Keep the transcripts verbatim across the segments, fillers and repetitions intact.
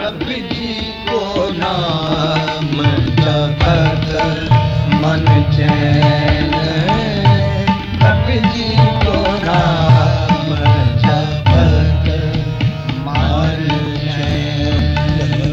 प्रभु जी को नाम जपत मन चैन, प्रभु जी को नाम जपत मन चैन।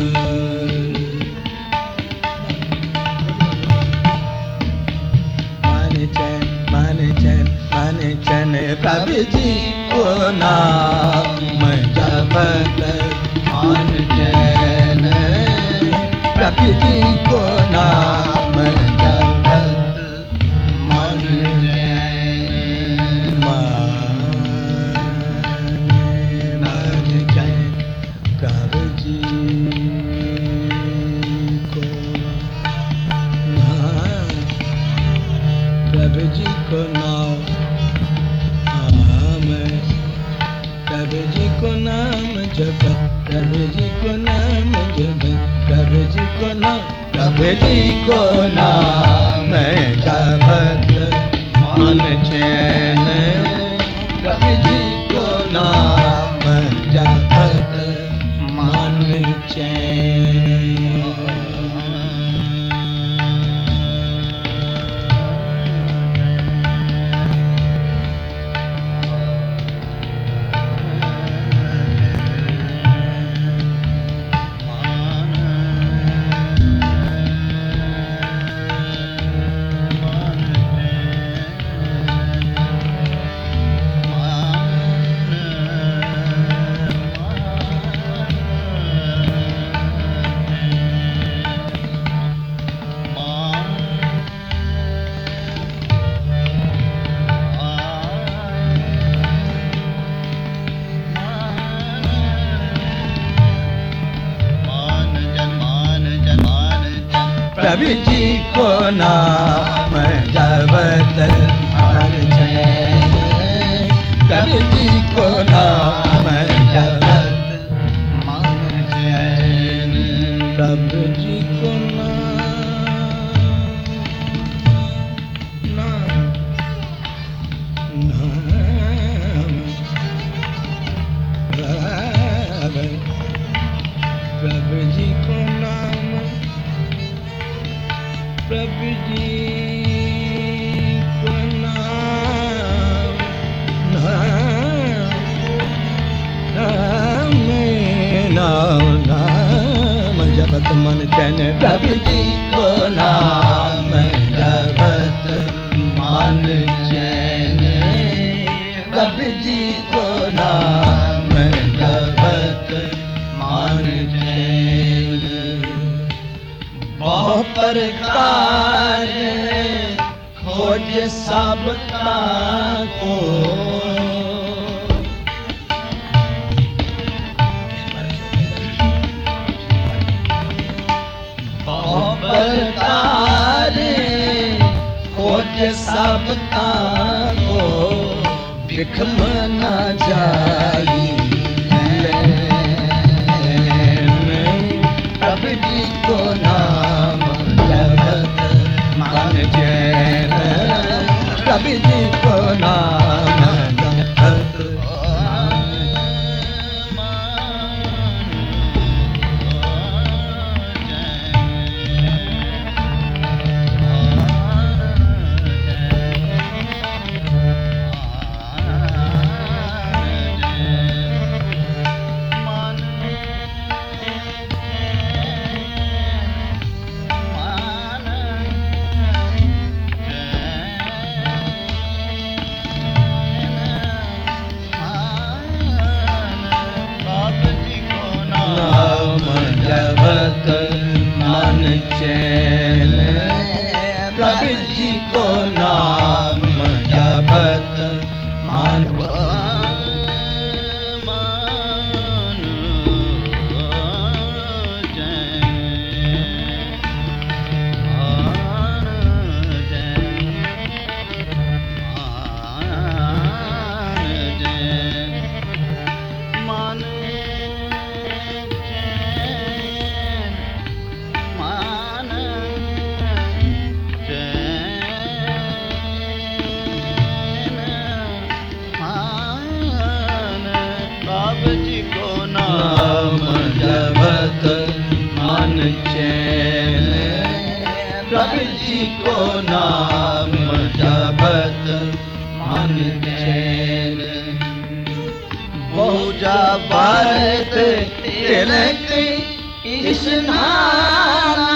मन चैन मन चैन मन चैन प्रभु जी को नाम जपत मन चैन, प्रभु जी को नाम जपत मन चैन। मन चैन प्रभु जी को नाम, प्रभु जी को नाम, प्रभु जी को नाम जपत, प्रभु जी को नाम जपत, प्रभु जी को नाम, प्रभु जी को नाम जपत मन चैन, प्रभु जी को नाम जपत मन चैन। प्रभु जी को नाम जपत मन चैन, प्रभु जी को नाम जपत मन चैन, प्रभु जी को नाम नाम प्रभु जी को नाम, प्रभु जी को नाम, नाम नाम नाम जपत मन चैन, प्रभु जी को नाम जपत मन चैन, प्रभु जी को नाम जपत मन चैन। बहु प्रकार खोज सबका को, बहु प्रकार खोज सबका को, बिखम न जाई प्रभु जी को नाम जपत मन चैन, प्रभु जी को नाम जपत मन चैन, प्रभु जी को नाम जपत मन man जी को नाम जपत मन चैन पूजा भारत तिलक स्नाना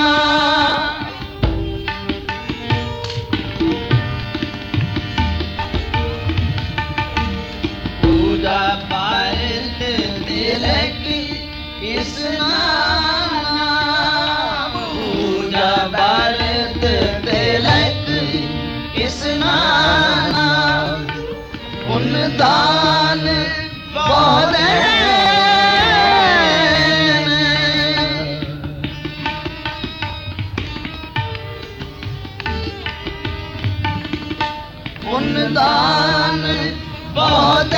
पूजा भारत तिलक स्नाना पूजा भारत तिलक स्नाना पुन दान बहुत पुन दान बहुत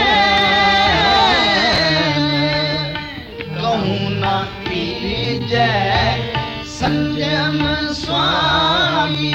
कहूँ ना पीली जय संयम स्वामी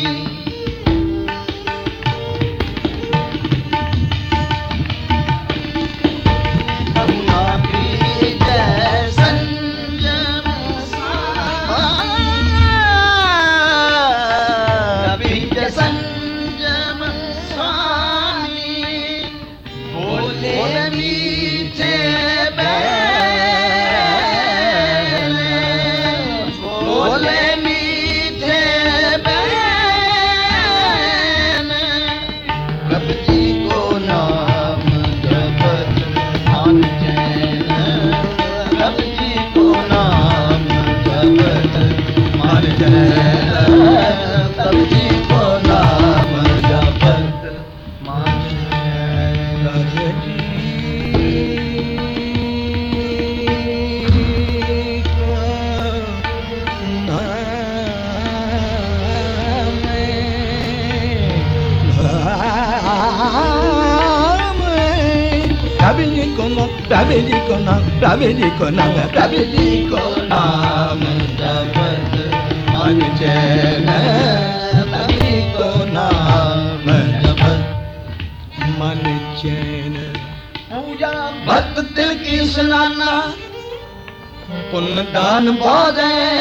प्रभु को नाम प्रभु को नाम प्रभु को नाम जपत मन चैन प्रभु को नाम जपत मन चैन पूजा भक्त तिल की स्नाना पुण्य दान बहुत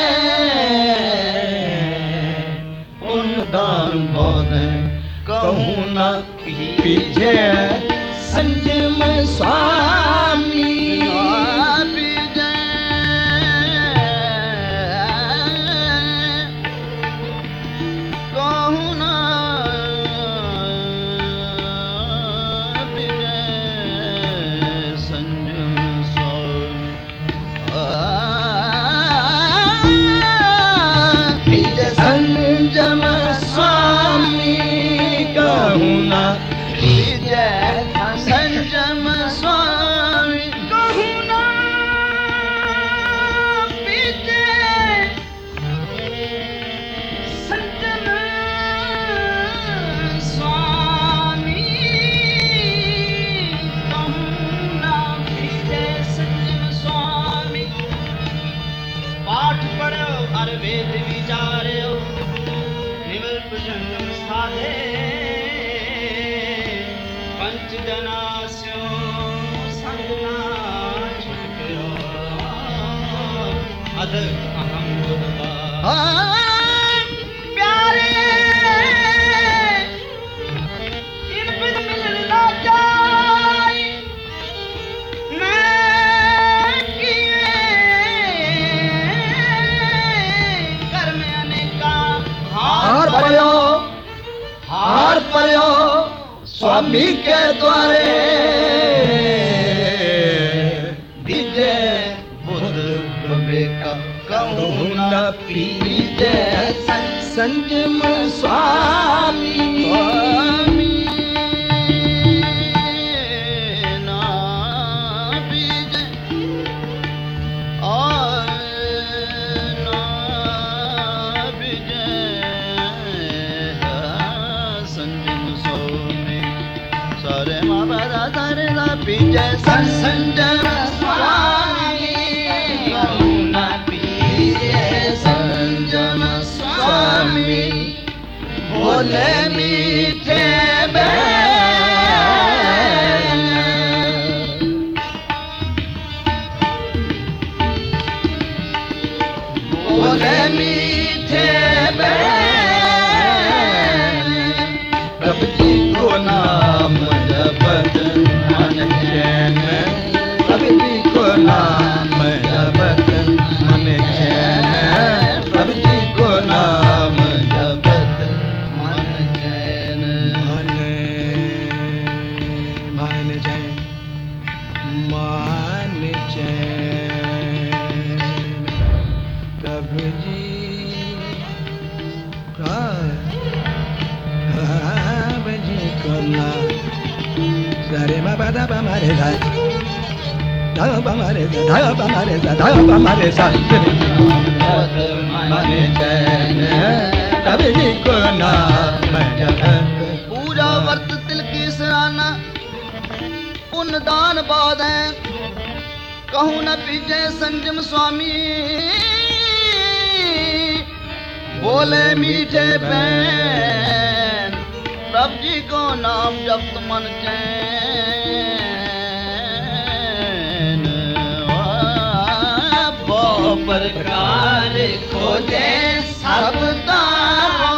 पुण्य दान बहुत कहूँ ना पीछे संयम स्वामी कहूँ ना संयम स्वामी संयम स्वामी कहूँ ना संयम स्वामी कहूँ ना पीछे संयम स्वामी कहूँ ना पीछे संयम स्वामी पाठ पढ़ो हर वेद विचारो निवल प्रसंग साधे जनास्यो संगना छुटक्यो अध अहम बुद्धवा प्यारे इन बिन मिलन ना जाए मैं किए कर्म अनेका हार पड़ो हार पड़ो स्वामी के द्वारे विजय बुद्ध विवेक कहूँ न पीजे संयम स्वामी ना पीजे और ना पीजे संयम स्वामी सारे माँ बादा सारे ना पीजे संयम स्वामी कहूँ न पीजे संयम स्वामी बोले मीठे बोले मीठे धा पा मा रे सा धा पा मा रे सा धा पा मा रे सा मन चैन प्रभु जी को नाम जपत। पूजा वर्त तिल की सराहना पुण्य दान बाद है कहूँ न पीछे संजम स्वामी बोले मीठे बैन प्रभु जी को नाम जप मन चैन। बहु प्रकार खोजे सब तारो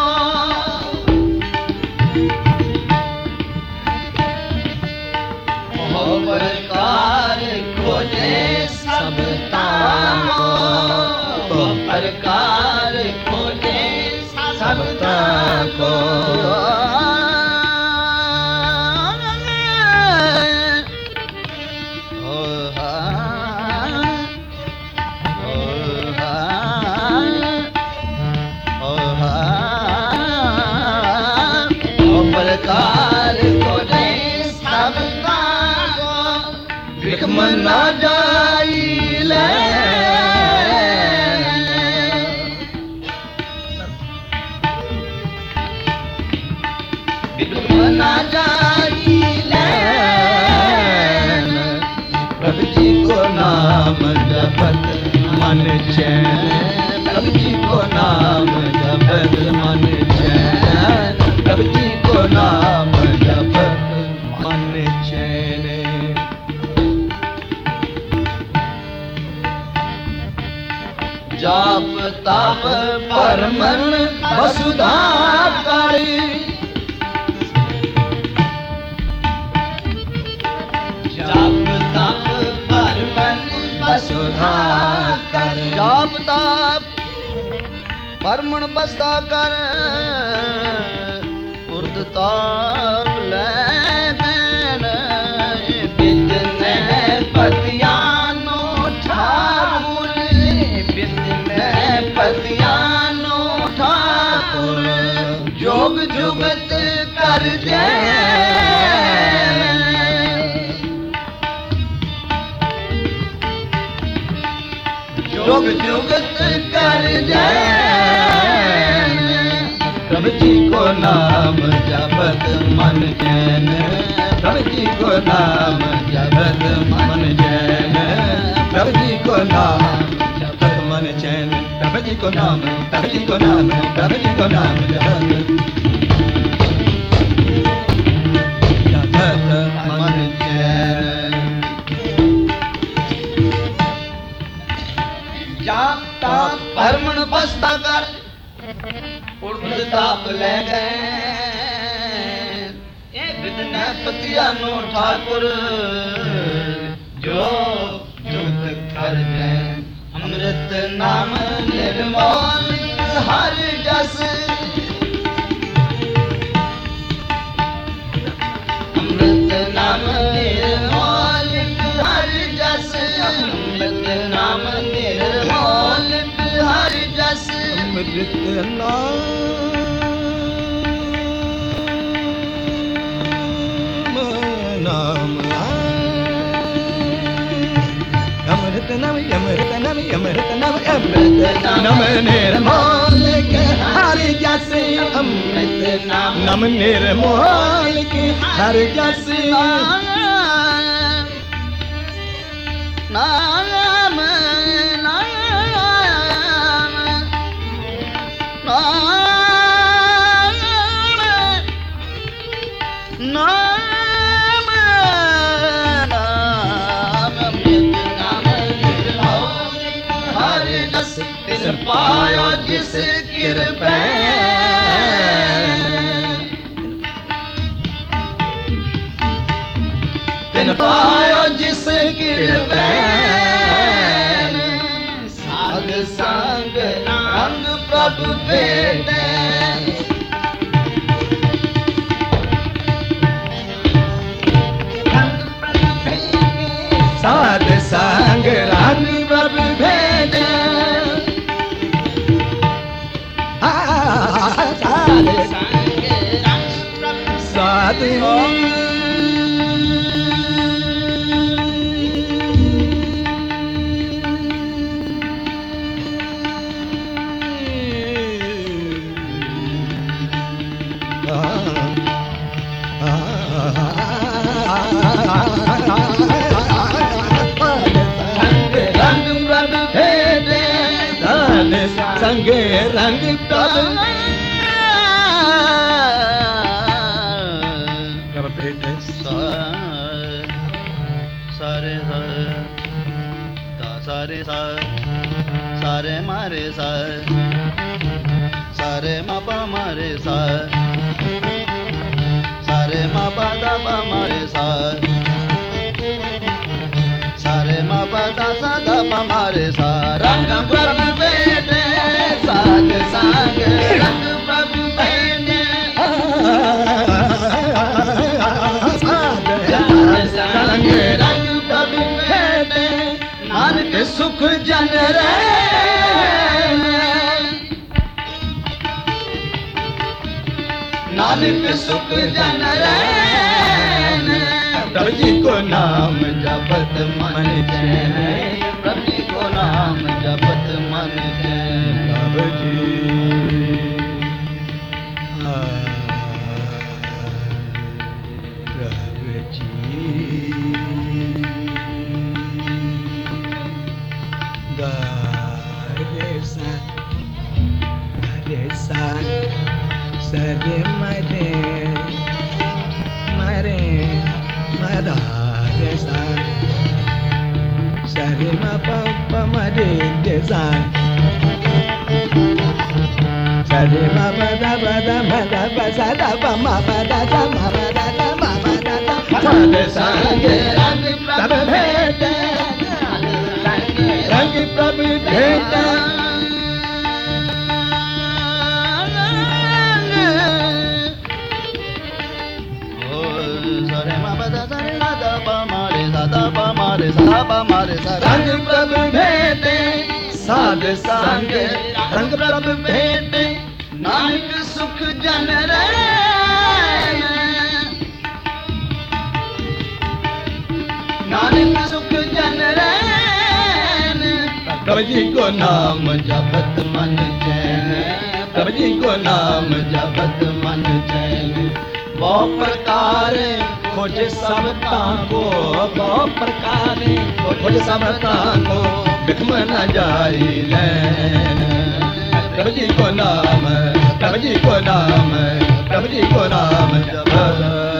बहु प्रकार खोजे सब तारो बहु प्रकार खोजे सब तारो। मना जाइले मना जाइले प्रभु जी को नाम जपत मन चैन प्रभु जी को नाम जपत मन चैन प्रभु जी को नाम जपत मन चैन। जाप ताप परमन वसुधा करी जाप ताप परमन वसुधा कर जाप ताप परमन वसुधा कर उर्द ताप ले बिजने पतियानो ठाकुर पतियानो ठाकुर जोग जुगत कर जय जोग जुगत कर जय प्रभु जी को नाम जपत मन चैन प्रभु जी को नाम जपत मन चैन प्रभु जी को नाम मन चैन प्रभु जी को नाम प्रभु जी को नाम प्रभु जी को नाम जपत जपत मन चैन। जाप ताप परमन बसता कर उर्द ताप ले गए बिदने पतियानो ठाकुर जो जुग कर जाए अमृत नाम निर्मल हर जस अमृत नाम निर्मल हर जस अमृत नाम निर्मल हर जस अमृत नाम नाम अमृत नाम अमृत नाम अमृत नाम अमृत नाम निर्मल हर जस अमृत नाम निर्मल हर जस नाम पायो जिस कृपा तिन पायो जिस कृपा साध संग रंग प्रभु भेटे साध संग रंग प्रभु भेटे साध संग रंग प्रभु सारे सारे सारे मारे सा सारे मापा मारे सा सारे मापा दापा मारे सा सारे मापा दासा दापा मारे सा रंग प्रभु बेटे साग साग रंग प्रभु बेटे संग रंग प्रभु बेटे नानक सुख जन रे नानक सुख जन रे प्रभु जी को नाम जपत मन चैन प्रभु जी को नाम जपत मन चैन प्रभु जी प्रभु जी रे सा रे सा सरे मरे मरे मरा रे सा सरे म प प मरे रे सा सरे म प द प द म द प सा द प म प द सा म प द द म प द द साग साग रंग प्रभु भेटे रंग प्रभु भेटे रंग प्रभु भेटे साध संग रंग प्रभु भेटे नानक सुख जन रे नानक सुख जन रे प्रभु जी को नाम जपत मन चैन प्रभु जी को नाम जपत मन चैन बहु प्रकार खोज सबका को बहु प्रकार खोज सबका को बिखम न जाई ले प्रभु जी को नाम प्रभु जी को नाम प्रभु जी को नाम जप